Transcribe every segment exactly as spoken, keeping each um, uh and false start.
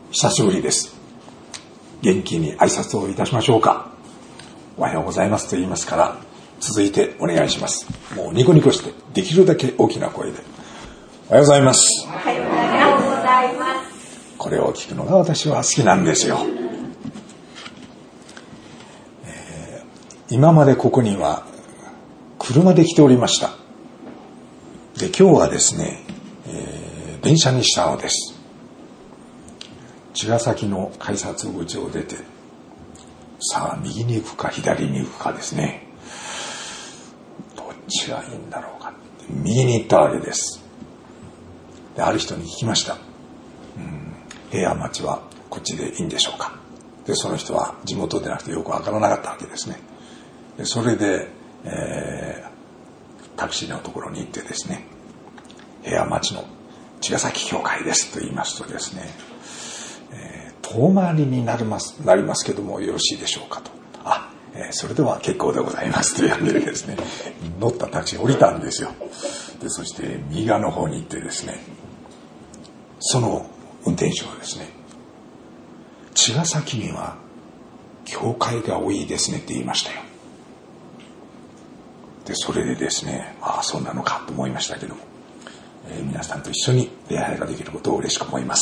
久しぶりです。元気に挨拶をいたしましょうか。おはようございますと言いますから、続いてお願いします。もうニコニコして、できるだけ大きな声で。おはようございます。 おはようございます。 これを聞くのが私は好きなんですよ。えー、今までここには車で来ておりました。で、今日はですね、えー、電車にしたのです。茅ヶ崎の改札口を出て、さあ右に行くか左に行くかですね。どっちがいいんだろうかって右に行ったわけです。で、ある人に聞きました。うん、平安町はこっちでいいんでしょうか。で、その人は地元でなくてよくわからなかったわけですね。で、それで、えー、タクシーのところに行ってですね、平安町の茅ヶ崎教会ですと言いますとですね、えー、遠回りになります、なりますけどもよろしいでしょうかと。あ、えー、それでは結構でございますというわけでですね、乗ったタクシー降りたんですよ。で、そして右側の方に行ってですね、その運転手はですね、茅ヶ崎には教会が多いですねって言いましたよ。で、それでですね、ああ、そうなのかと思いましたけども、えー、皆さんと一緒に出会いができることを嬉しく思います。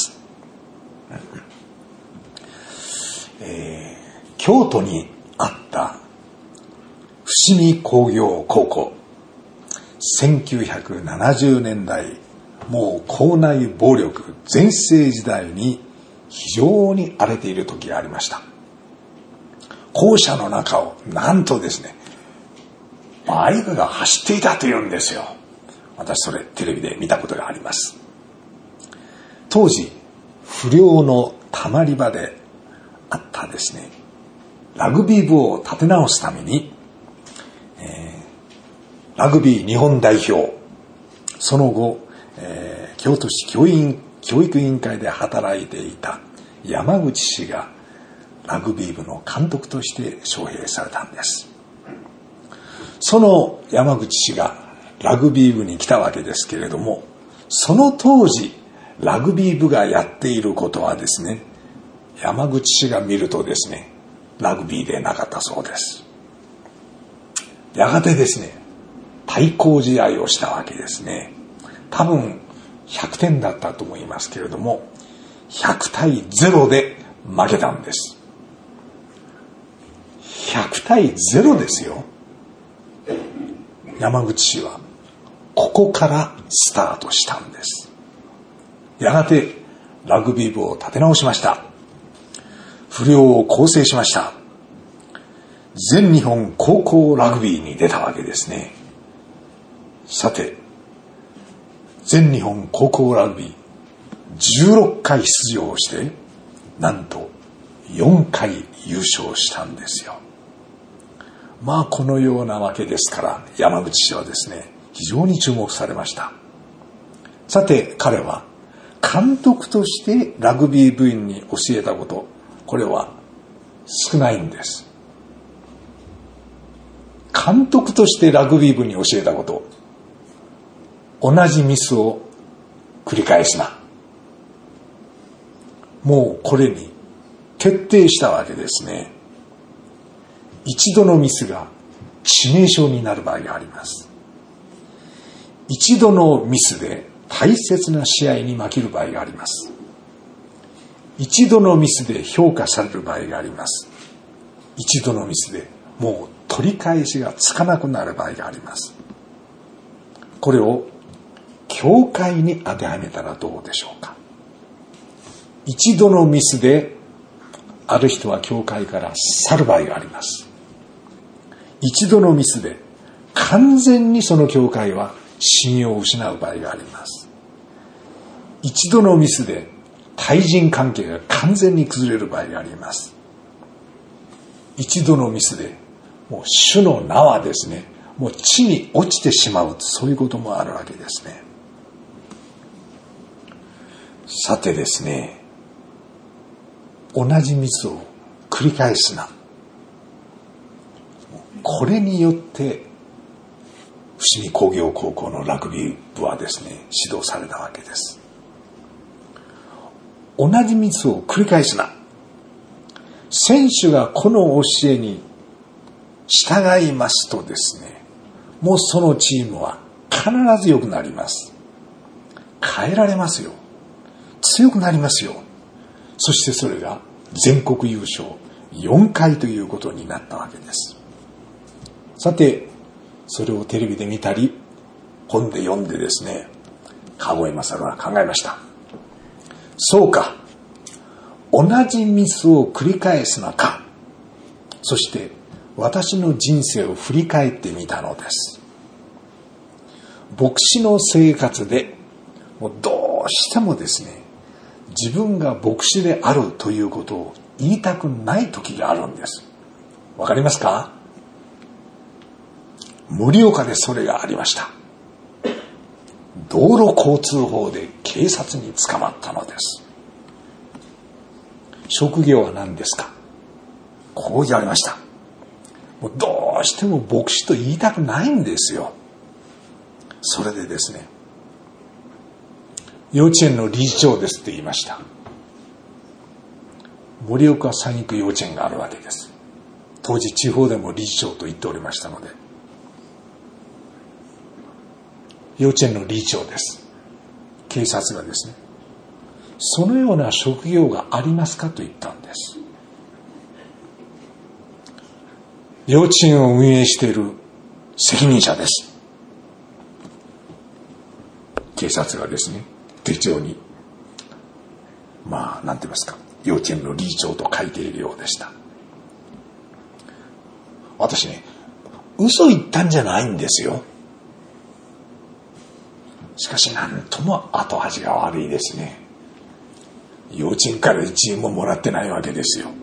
えー、京都にあった伏見工業高校、せんきゅうひゃくななじゅうねんだい、もう校内暴力全盛時代に非常に荒れている時がありました。校舎の中をなんとですね、バイクが走っていたというんですよ。私それテレビで見たことがあります。当時不良のたまり場であったですね、ラグビー部を立て直すために、えー、ラグビー日本代表、その後、えー、京都市教員教育委員会で働いていた山口氏がラグビー部の監督として招聘されたんです。その山口氏がラグビー部に来たわけですけれども、その当時ラグビー部がやっていることはですね、山口氏が見るとですね、ラグビーでなかったそうです。やがてですね、対抗試合をしたわけですね。多分ひゃくてんだったと思いますけれども、ひゃくたいゼロで負けたんです。ひゃくたいゼロですよ。山口氏はここからスタートしたんです。やがてラグビー部を立て直しました。不良を構成しました。全日本高校ラグビーに出たわけですね。さて、全日本高校ラグビーじゅうろっかい出場して、なんとよんかい優勝したんですよ。まあこのようなわけですから、山口氏はですね、非常に注目されました。さて、彼は監督としてラグビー部員に教えたこと、これは少ないんです。監督としてラグビー部に教えたこと、同じミスを繰り返すな。もうこれに徹底したわけですね。一度のミスが致命傷になる場合があります。一度のミスで大切な試合に負ける場合があります。一度のミスで評価される場合があります。一度のミスでもう取り返しがつかなくなる場合があります。これを教会に当てはめたらどうでしょうか。一度のミスである人は教会から去る場合があります。一度のミスで完全にその教会は信用を失う場合があります。一度のミスで対人関係が完全に崩れる場合があります。一度のミスでもう主の名はですね、もう地に落ちてしまう、そういうこともあるわけですね。さてですね、同じミスを繰り返すな。これによって伏見工業高校のラグビー部はですね、指導されたわけです。 同じミスを繰り返すな。選手がこの教えに従いますとですね、もうそのチームは必ず良くなります。変えられますよ。強くなりますよ。そしてそれが全国優勝よんかいということになったわけです。さて、それをテレビで見たり、本で読んでですね、籠井勝は考えました。そうか。同じミスを繰り返すのか。そして私の人生を振り返ってみたのです。牧師の生活でもうどうしてもですね、自分が牧師であるということを言いたくない時があるんです。わかりますか？盛岡でそれがありました。道路交通法で警察に捕まったのです。職業は何ですか？こう言われました。もうどうしても牧師と言いたくないんですよ。それでですね、幼稚園の理事長ですって言いました。盛岡三育幼稚園があるわけです。当時地方でも理事長と言っておりましたので、幼稚園の理事長です。警察がですね、そのような職業がありますかと言ったんです。幼稚園を運営している責任者です。警察がですね、手帳に、まあ、なんて言いますか、幼稚園の理事長と書いているようでした。私ね、嘘言ったんじゃないんですよ。しかしなんとも後味が悪いですね。幼稚園からいちえんももらってないわけですよ。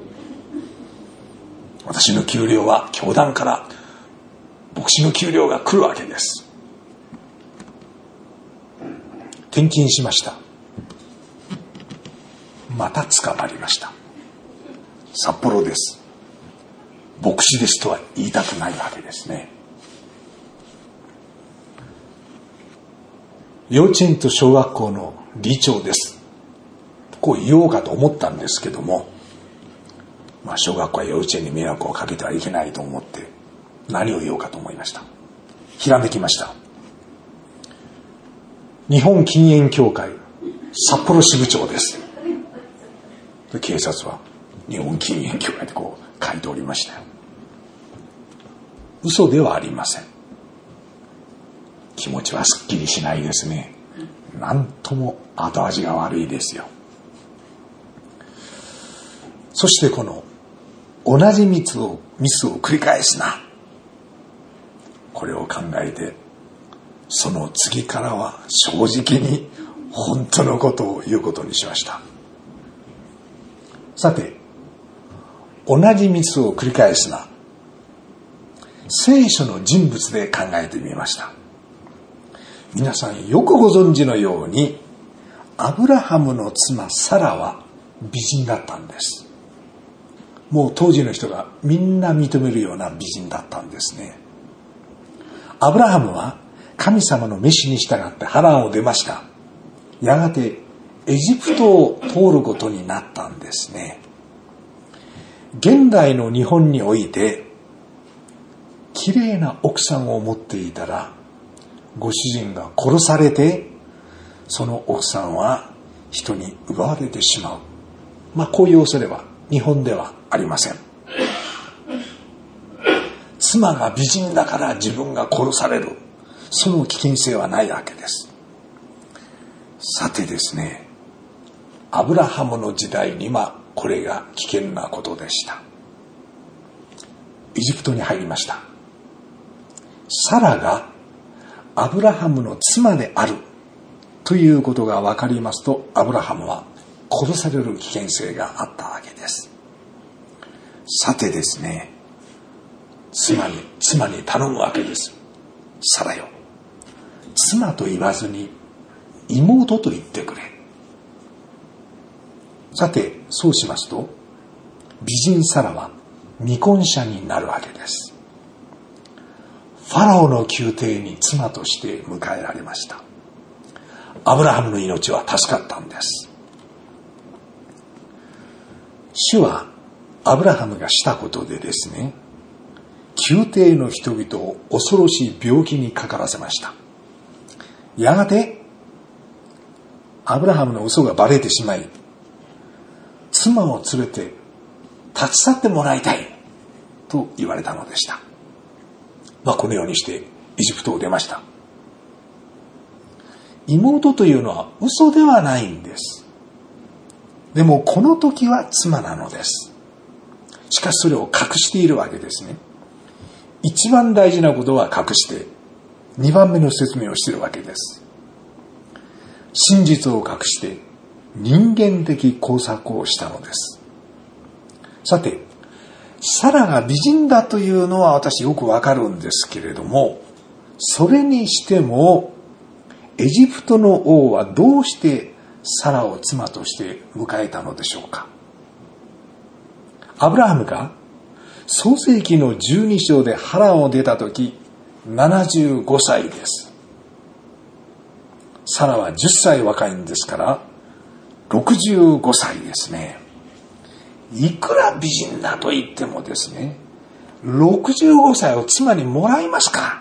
私の給料は教団から牧師の給料が来るわけです。転勤しました。また捕まりました。札幌です。牧師ですとは言いたくないわけですね。幼稚園と小学校の理事長です。こう言おうかと思ったんですけども、まあ小学校や幼稚園に迷惑をかけてはいけないと思って何を言おうかと思いました。ひらめきました。日本禁煙協会札幌支部長です。で警察は日本禁煙協会ってこう書いておりましたよ。嘘ではありません。気持ちはすっきりしないですね。なんとも後味が悪いですよ。そしてこの同じミスをミスを繰り返すな、これを考えて、その次からは正直に本当のことを言うことにしました。さて、同じミスを繰り返すな、聖書の人物で考えてみました。皆さんよくご存知のように、アブラハムの妻サラは美人だったんです。もう当時の人がみんな認めるような美人だったんですね。アブラハムは神様の召しに従ってハランを出ました。やがてエジプトを通ることになったんですね。現代の日本において、綺麗な奥さんを持っていたら、ご主人が殺されて、その奥さんは人に奪われてしまう。まあこういう恐れは日本ではありません。妻が美人だから自分が殺される、その危険性はないわけです。さてですね、アブラハムの時代にはこれが危険なことでした。エジプトに入りました。サラがアブラハムの妻であるということが分かりますと、アブラハムは殺される危険性があったわけです。さてですね、妻に妻に頼むわけです。サラよ、妻と言わずに妹と言ってくれ。さてそうしますと、美人サラは未婚者になるわけです。ファラオの宮廷に妻として迎えられました。アブラハムの命は助かったんです。 主はアブラハムがしたことでですね、宮廷の人々を恐ろしい病気にかからせました。やがてアブラハムの嘘がバレてしまい、妻を連れて立ち去ってもらいたいと言われたのでした。まあ、このようにしてエジプトを出ました。妹というのは嘘ではないんです。でもこの時は妻なのです。しかしそれを隠しているわけですね。一番大事なことは隠して二番目の説明をしているわけです。真実を隠して人間的工作をしたのです。さて、サラが美人だというのは私よくわかるんですけれども、それにしてもエジプトの王はどうしてサラを妻として迎えたのでしょうか。アブラハムが創世記のじゅうに章でハランを出た時ななじゅうごさいです。サラはじゅっさい若いんですからろくじゅうごさいですね。いくら美人だと言ってもですね、ろくじゅうごさいを妻にもらいますか。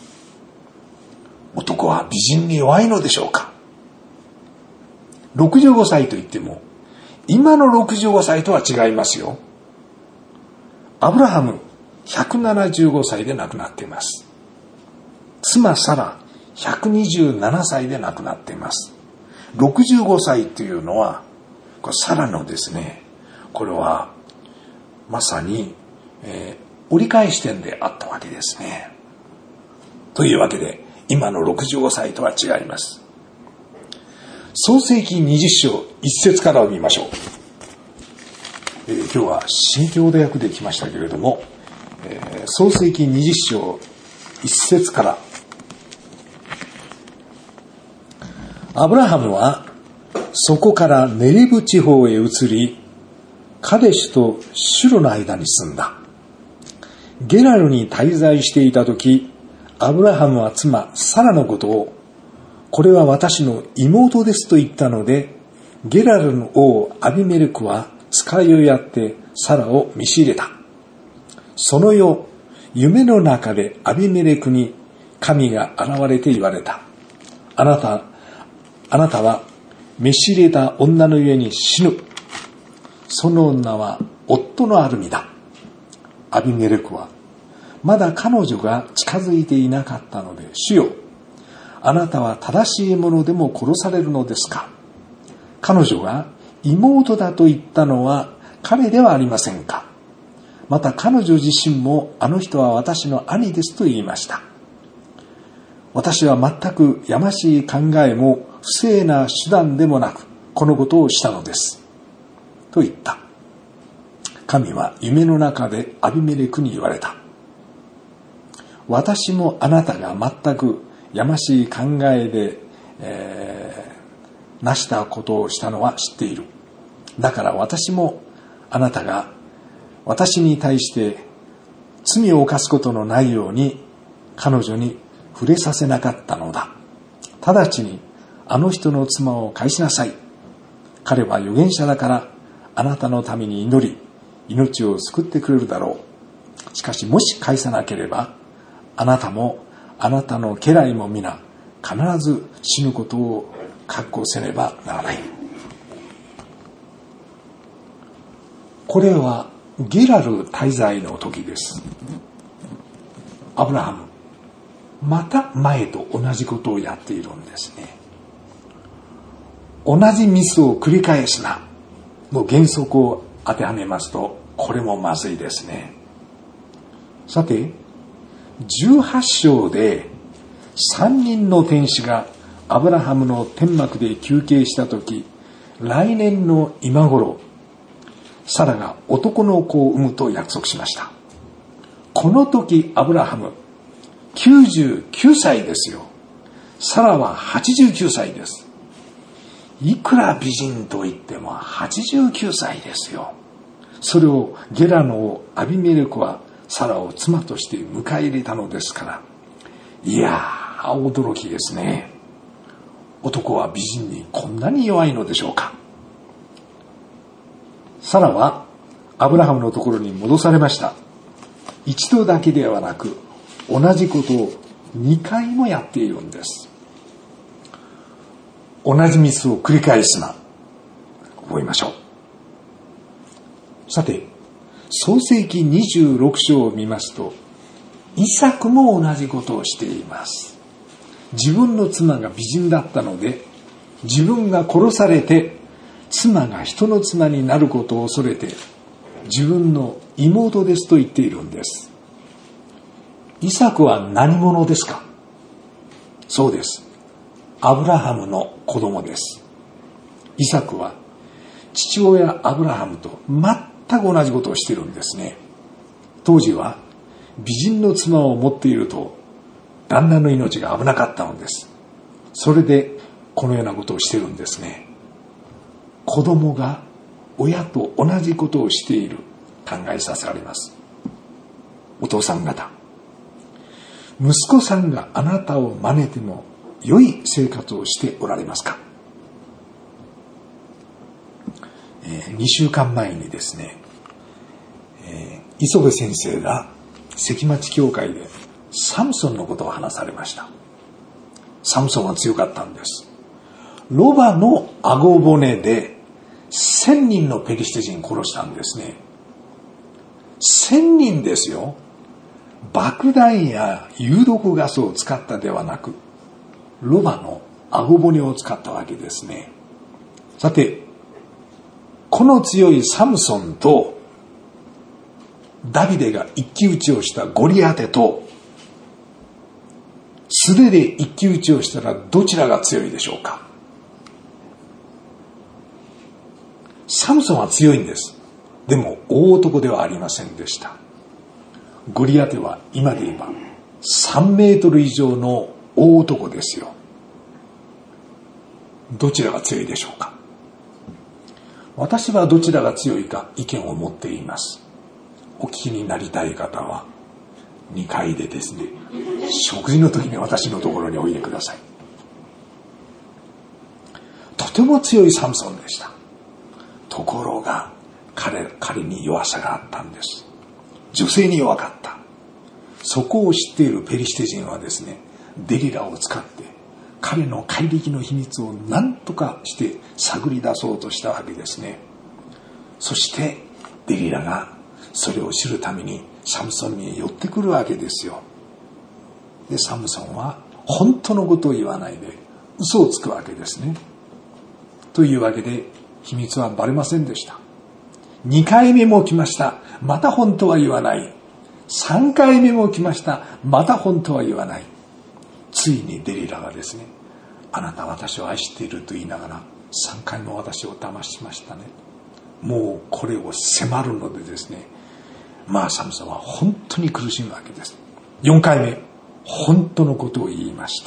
男は美人に弱いのでしょうか。ろくじゅうごさいと言っても今のろくじゅうごさいとは違いますよ。アブラハムひゃくななじゅうごさいで亡くなっています。妻サラひゃくにじゅうななさいで亡くなっています。ろくじゅうごさいというのはこれサラのですね、これはまさに、えー、折り返し点であったわけですね。というわけで今のろくじゅうごさいとは違います。創世記にじゅっ章いち節からを見ましょう。えー、今日は新共同訳できましたけれども、えー、創世記にじゅっ章いち節から。アブラハムはそこからネゲブ地方へ移り、カデシュとシュロの間に住んだ。ゲラルに滞在していたとき、アブラハムは妻サラのことを、これは私の妹ですと言ったので、ゲラルの王アビメレクは使いをやってサラを見仕入れた。その夜、夢の中でアビメレクに神が現れて言われた。あなた、あなたは召し入れた女の家に死ぬ。その女は夫のアルミだ。アビメレクはまだ彼女が近づいていなかったので、主よ、あなたは正しいものでも殺されるのですか。彼女が妹だと言ったのは彼ではありませんか。また彼女自身もあの人は私の兄ですと言いました。私は全くやましい考えも不正な手段でもなくこのことをしたのですと言った。神は夢の中でアビメレクに言われた。私もあなたが全くやましい考えで、えー、なしたことをしたのは知っている。だから私もあなたが私に対して罪を犯すことのないように彼女に触れさせなかったのだ。直ちにあの人の妻を返しなさい。彼は預言者だからあなたのために祈り命を救ってくれるだろう。しかしもし返さなければあなたもあなたの家来も皆必ず死ぬことを覚悟せねばならない。これはゲラル滞在の時です。アブラハムまた前と同じことをやっているんですね。同じミスを繰り返すなの原則を当てはめますと、これもまずいですね。さてじゅうはち章でさんにんの天使がアブラハムの天幕で休憩したとき、来年の今頃サラが男の子を産むと約束しました。この時アブラハムきゅうじゅうきゅうさいですよ。サラははちじゅうきゅうさいです。いくら美人と言ってもはちじゅうきゅうさいですよ。それをゲラの王アビメレクはサラを妻として迎え入れたのですから、いやー驚きですね。男は美人にこんなに弱いのでしょうか。 サラはアブラハムのところに戻されました。一度だけではなく、同じことをにかいもやっているんです。同じミスを繰り返すな。覚えましょう。さて、創世記にじゅうろく章を見ますと、イサクも同じことをしています。自分の妻が美人だったので、自分が殺されて妻が人の妻になることを恐れて、自分の妹ですと言っているんです。イサクは何者ですか？そうです。アブラハムの子供です。イサクは父親アブラハムと全く同じことをしているんですね。当時は美人の妻を持っていると旦那の命が危なかったのです。それでこのようなことをしているんですね。子供が親と同じことをしている、考えさせられます。お父さん方、息子さんがあなたを真似ても良い生活をしておられますか？えー、にしゅうかんまえにですね、えー、磯部先生が関町教会でサムソンのことを話されました。サムソンは強かったんです。ロバの顎骨で千人のペリシテ人殺したんですね。千人ですよ。爆弾や有毒ガスを使ったではなく、ロバの顎骨を使ったわけですね。さて、この強いサムソンとダビデが一騎打ちをしたゴリアテと素手で一騎打ちをしたらどちらが強いでしょうか？サムソンは強いんです。でも大男ではありませんでした。ゴリアテは今で言えばさんメートル以上の大男ですよ。どちらが強いでしょうか？私はどちらが強いか意見を持っています。お聞きになりたい方はにかいでですね、食事の時に私のところにおいでください。とても強いサムソンでした。ところが彼、彼に弱さがあったんです。女性に弱かった。そこを知っているペリシテ人はですね、デリラを使って彼の怪力の秘密を何とかして探り出そうとしたわけですね。そしてデリラがそれを知るためにサムソンに寄ってくるわけですよ。で、サムソンは本当のことを言わないで嘘をつくわけですね。というわけで秘密はバレませんでした。にかいめも来ました。また本当は言わない。さんかいめも来ました。また本当は言わない。ついにデリラがですね、あなた私を愛していると言いながらさんかいも私を騙しましたね。もうこれを迫るのでですね、まあサムソンは本当に苦しむわけです。よんかいめ、本当のことを言いました。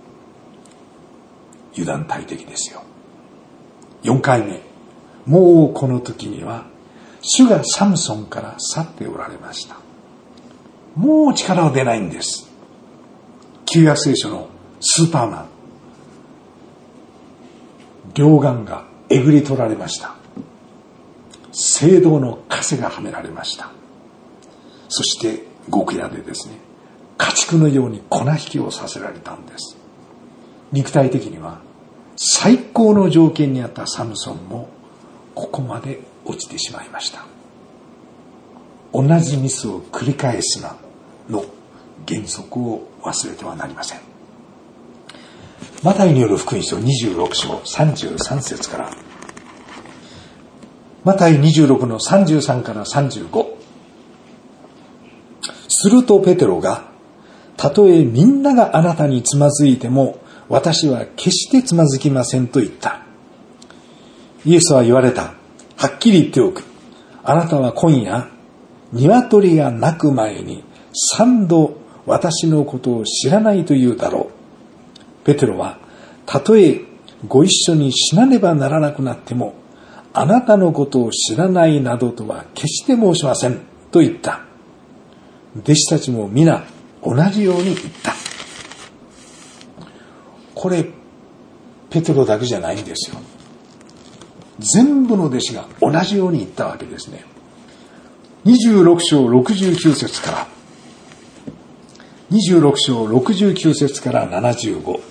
油断大敵ですよ。よんかいめ、もうこの時には主がサムソンから去っておられました。もう力は出ないんです。旧約聖書のスーパーマン、両眼がえぐり取られました。聖堂の枷がはめられました。そして極夜でですね、家畜のように粉引きをさせられたんです。肉体的には最高の条件にあったサムソンもここまで落ちてしまいました。同じミスを繰り返すなの原則を忘れてはなりません。マタイによる福音書にじゅうろく章さんじゅうさん節から、マタイにじゅうろくのさんじゅうさんからさんじゅうご。するとペテロが、たとえみんながあなたにつまずいても私は決してつまずきませんと言った。イエスは言われた。はっきり言っておく。あなたは今夜鶏が鳴く前に三度私のことを知らないと言うだろう。ペテロは、たとえご一緒に死なねばならなくなってもあなたのことを知らないなどとは決して申しませんと言った。弟子たちも皆同じように言った。これペテロだけじゃないんですよ。 全部の弟子が同じように言ったわけですね。にじゅうろく章ろくじゅうきゅう節からにじゅうろく章ろくじゅうきゅう節からななじゅうご。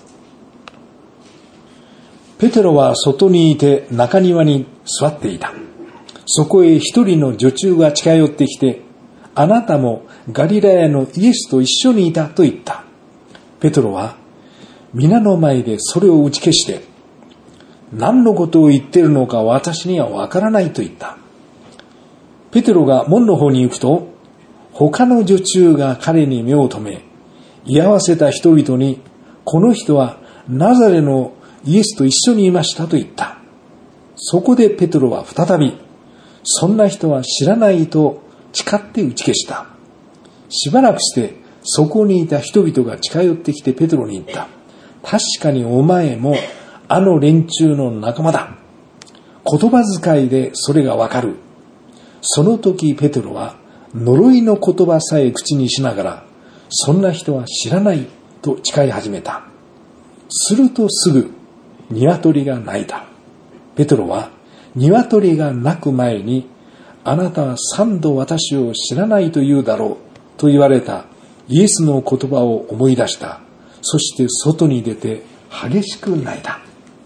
ペテロは外にいて中庭に座っていた。そこへ一人の女中が近寄ってきて、あなたもガリラヤのイエスと一緒にいたと言った。ペテロは皆の前でそれを打ち消して、何のことを言っているのか私にはわからないと言った。ペテロが門の方に行くと、他の女中が彼に目を留め、居合わせた人々に、この人はナザレのイエスと一緒にいましたと言った。そこでペテロは再び、そんな人は知らないと誓って打ち消した。しばらくしてそこにいた人々が近寄ってきてペテロに言った。確かにお前もあの連中の仲間だ。言葉遣いでそれがわかる。その時ペテロは呪いの言葉さえ口にしながら、そんな人は知らないと誓い始めた。するとすぐ鶏が鳴いた。ペテロは鶏が鳴く前に、あなたは三度私を知らないと言うだろうと言われたイエスの言葉を思い出した。そして外に出て激しく泣いた。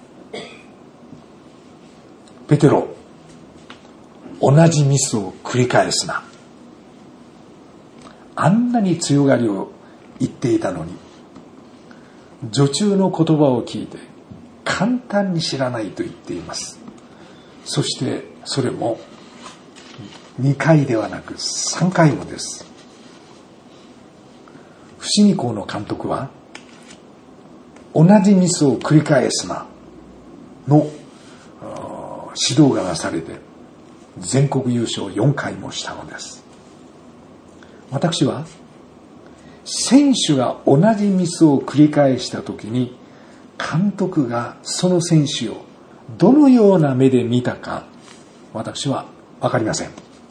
ペテロ、同じミスを繰り返すな。あんなに強がりを言っていたのに、女中の言葉を聞いて簡単に知らないと言っています。そしてそれもにかいではなくさんかいもです。伏見校の監督は、同じミスを繰り返すなの指導がなされて、全国優勝よんかいもしたのです。私は選手が同じミスを繰り返したときに、監督がその選手をどのような目で見たか、私は分かりません。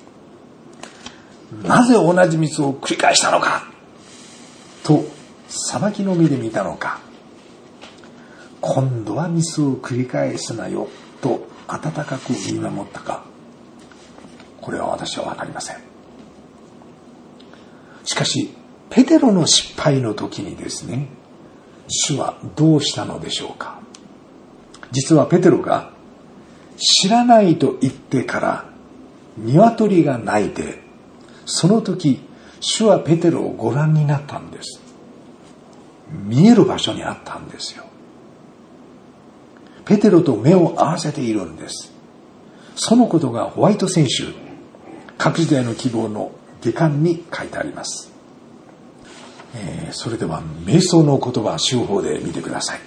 なぜ同じミスを繰り返したのかと裁きの目で見たのか、今度はミスを繰り返すなよと温かく見守ったか、これは私は分かりません。しかしペテロの失敗の時にですね、主はどうしたのでしょうか。実はペテロが知らないと言ってから鶏が鳴いて、その時主はペテロをご覧になったんです。見える場所にあったんですよ。ペテロと目を合わせているんです。そのことがホワイト選手各時代の希望の下巻に書いてあります。えー、それでは瞑想の言葉手法で見てください。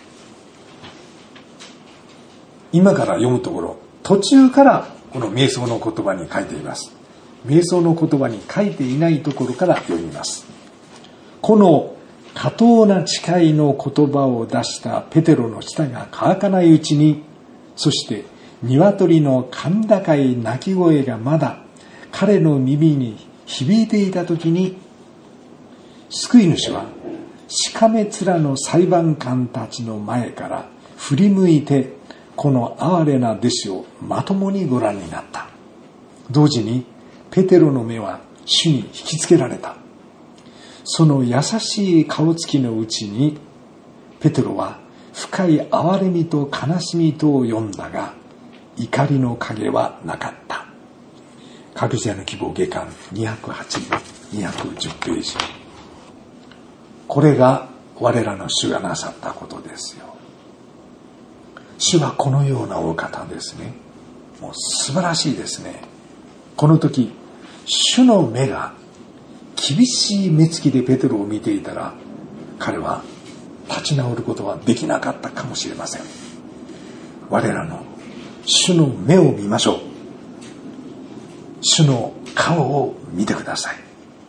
今から読むところ、途中からこの瞑想の言葉に書いています。瞑想の言葉に書いていないところから読みます。この過当な誓いの言葉を出したペテロの舌が乾かないうちに、そして鶏の甲高い鳴き声がまだ彼の耳に響いていたときに、救い主はしかめ面の裁判官たちの前から振り向いて、この哀れな弟子をまともにご覧になった。同時にペテロの目は主に引きつけられた。その優しい顔つきのうちに、ペテロは深い哀れみと悲しみとを読んだが、怒りの影はなかった。各時代の希望下巻にひゃくはち、にひゃくじゅうページ。これが我らの主がなさったことですよ。主はこのようなお方ですね。もう素晴らしいですね。この時、主の目が厳しい目つきでペテロを見ていたら、彼は立ち直ることはできなかったかもしれません。我らの主の目を見ましょう。主の顔を見てください。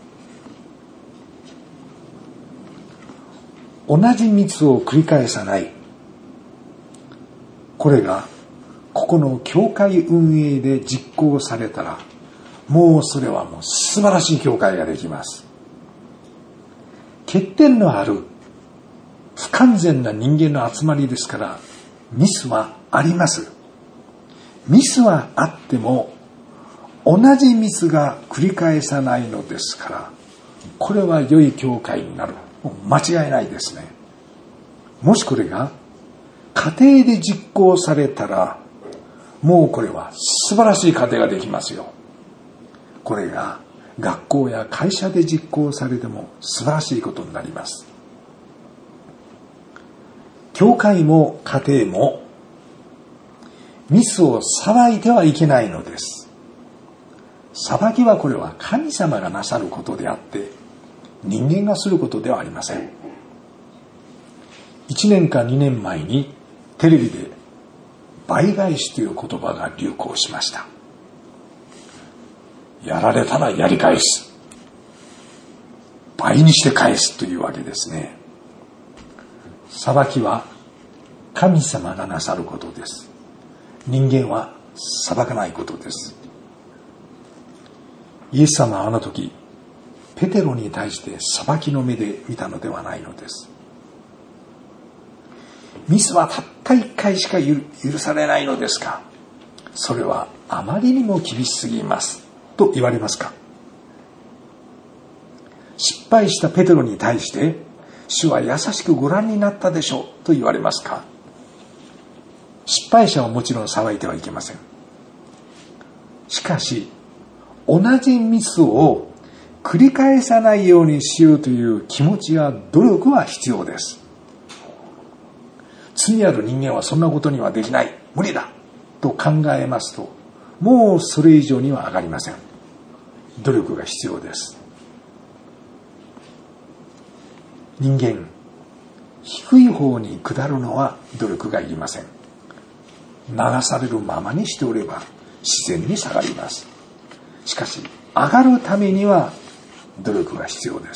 同じミスを繰り返さない。これがここの教会運営で実行されたら、もうそれはもう素晴らしい教会ができます。欠点のある不完全な人間の集まりですから、ミスはあります。 ミスはあっても同じミスが繰り返さないのですから、これは良い教会になる。間違いないですね。もしこれが家庭で実行されたら、もうこれは素晴らしい家庭ができますよ。これが学校や会社で実行されても素晴らしいことになります。教会も家庭もミスを裁いてはいけないのです。裁きはこれは神様がなさることであって、人間がすることではありません。いちねんかにねんまえにテレビで倍返しという言葉が流行しました。やられたらやり返す。倍にして返すというわけですね。裁きは神様がなさることです。人間は裁かないことです。イエス様はあの時、ペテロに対して裁きの目で見たのではないのです。ミスはたった一回しか許されないのですか。それはあまりにも厳しすぎますと言われますか。失敗したペテロに対して主は優しくご覧になったでしょうと言われますか。失敗者はもちろん裁いてはいけません。しかし同じミスを繰り返さないようにしようという気持ちや努力は必要です。罪ある人間はそんなことにはできない、無理だと考えますと、もうそれ以上には上がりません。努力が必要です。人間、低い方に下るのは努力がいりません。流されるままにしておれば自然に下がります。しかし上がるためには努力が必要です。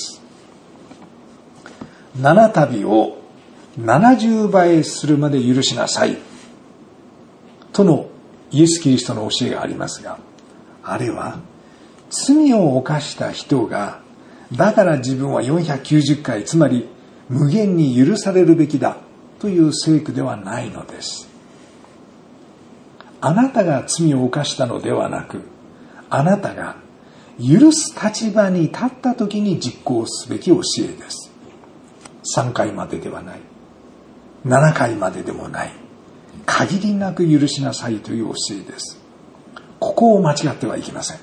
七度を七十倍するまで許しなさいとのイエス・キリストの教えがありますが、あれは罪を犯した人がだから自分はよんひゃくきゅうじゅっかい、つまり無限に許されるべきだという聖句ではないのです。あなたが罪を犯したのではなく、あなたが許す立場に立った時に実行すべき教えです。さんかいまでではない、ななかいまででもない、限りなく許しなさいという教えです。ここを間違ってはいけません。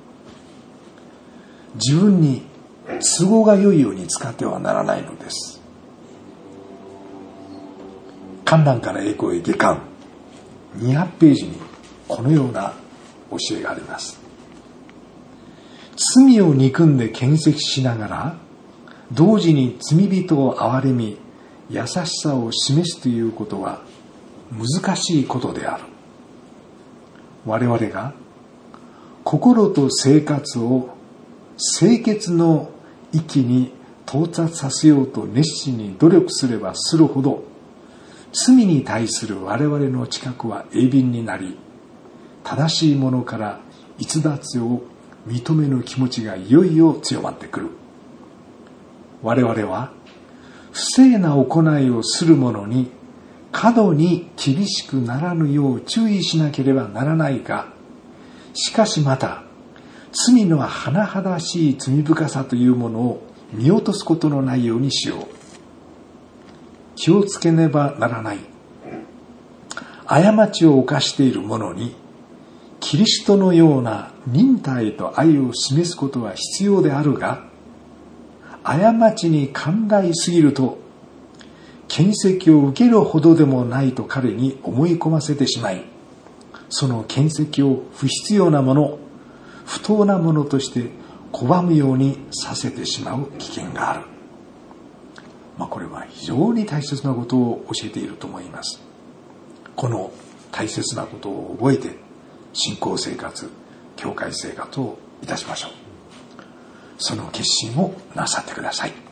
自分に都合が良いように使ってはならないのです。観覧から栄光へ下巻にひゃくページにこのような教えがあります。罪を憎んで検責しながら、同時に罪人を憐れみ、優しさを示すということは難しいことである。我々が心と生活を清潔の域に到達させようと熱心に努力すればするほど、罪に対する我々の知覚は鋭敏になり、正しいものから逸脱を認めぬ気持ちがいよいよ強まってくる。我々は不正な行いをする者に過度に厳しくならぬよう注意しなければならないが、しかしまた罪の甚だしい罪深さというものを見落とすことのないようにしよう。気をつけねばならない。過ちを犯している者にキリストのような忍耐と愛を示すことは必要であるが、過ちに寛大すぎると検責を受けるほどでもないと彼に思い込ませてしまい、その検責を不必要なもの、不当なものとして拒むようにさせてしまう危険がある。まあ、これは非常に大切なことを教えていると思います。この大切なことを覚えて信仰生活、教会生活をいたしましょう。その決心をなさってください。